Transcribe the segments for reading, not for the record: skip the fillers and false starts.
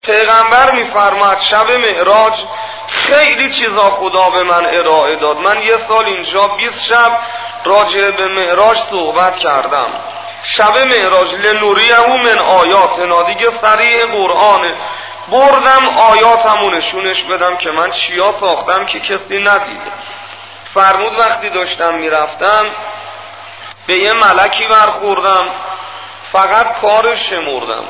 پیغمبر میفرماد شب معراج خیلی چیزا خدا به من ارائه داد. من یه سال اینجا 20 شب راجع به معراج صحبت کردم. شب معراج لنوریه من آیاتنا، دیگه صریح قرآنه، بردم آیاتمو نشونش بدم که من چیا ساختم که کسی ندیده. فرمود وقتی داشتم میرفتم به یه ملکی برخوردم، فقط کارش شمردم.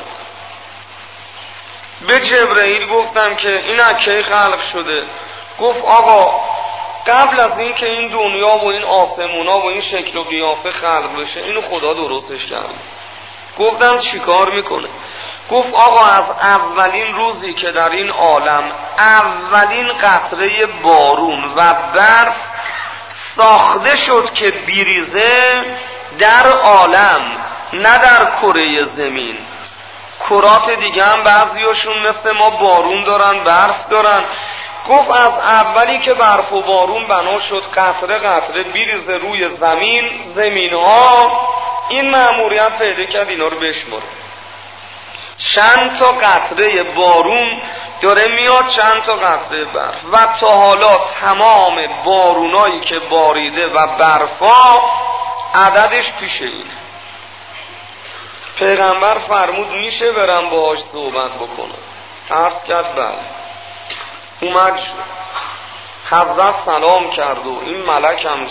به جبرئیل گفتم که این اکی خلق شده؟ گفت آقا قبل از این که این دنیا و این آسمونا و این شکل و قیافه خلق بشه اینو خدا درستش کرده. گفتم چی کار میکنه؟ گفت آقا از اولین روزی که در این عالم اولین قطره بارون و برف ساخته شد که بیریزه در عالم، نه در کره زمین. کرات دیگه هم بعضیاشون مثل ما بارون دارن، برف دارن. گفت از اولی که برف و بارون بنا شد قطره قطره بیریزه روی زمین ها، این مأموریت پیدا کرد اینا رو بشماره. چند تا قطره بارون داره میاد، چند تا قطره برف، و تا حالا تمام بارونایی که باریده و برفا عددش پیشه این. پیغمبر فرمود میشه برم باهاش صحبت بکنم؟ عرض کرد بله. اومد حضرت سلام کرد و این ملک هم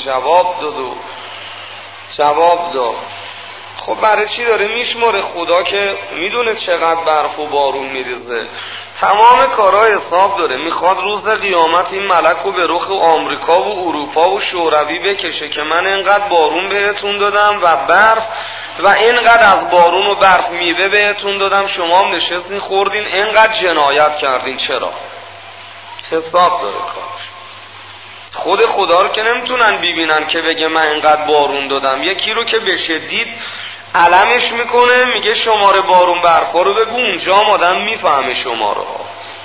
جواب داد. خب برای چی داره میشماره؟ خدا که میدونه چقدر برف و بارون میریزه، تمام کارها حساب داره. میخواد روز قیامت این ملک رو به رخ آمریکا و اروپا و شوروی بکشه که من اینقدر بارون بهتون دادم و برف و اینقدر از بارون و برف میوه بهتون دادم، شما هم نشستین خوردین اینقدر جنایت کردین. چرا؟ حساب داره کارش. خود خدا رو که نمیتونن ببینن که بگه من اینقدر بارون دادم. یکی رو که بشه دید علمش میکنه، میگه شماره بارون برفا رو بگو، اونجا هم آدم میفهمه شماره ها.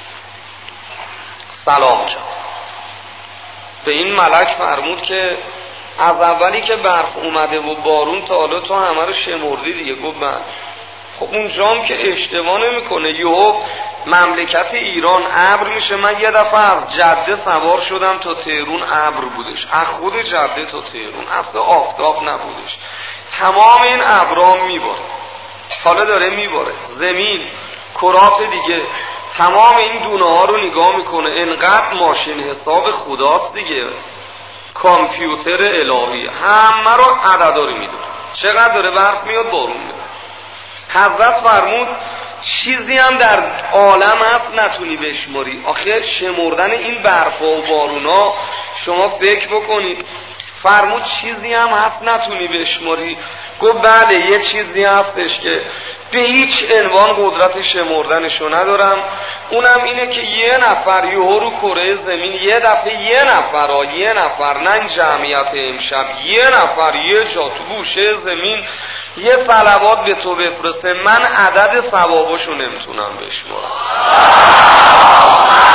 سلام کرد به این ملک، فرمود که از اولی که برف اومده و بارون تا حالا تو همه رو شمردی دیگه؟ گفت من. خب اونجا هم که اشتباه نمیکنه. یهو مملکت ایران ابر میشه. من یه دفعه از جده سوار شدم تا تهرون، ابر بودش، از خود جده تا تهرون اصلا آفتاب نبودش. تمام این ابرها میباره، حالا داره میباره زمین، کرات دیگه، تمام این دونه ها رو نگاه میکنه. انقدر ماشین حساب خداست دیگه، کامپیوتر الهی، همه رو عدداری میدونه. چقدر داره برف میاد، بارون میاد. حضرت فرمود چیزی هم در عالم هست نتونی بشماری. آخه شمردن این برفا و بارونا شما فکر بکنید. فرمود چیزی هم هست نتونی بشماری؟ گفت بله یه چیزی هستش که به هیچ عنوان قدرت شمردنشو ندارم، اونم اینه که یه نفر یهو رو کره زمین یه دفعه یه نفر نه این جمعیت امشب، یه نفر یه جا تو گوشه زمین یه صلوات به تو بفرسته، من عدد ثوابشو نمیتونم بشمارم.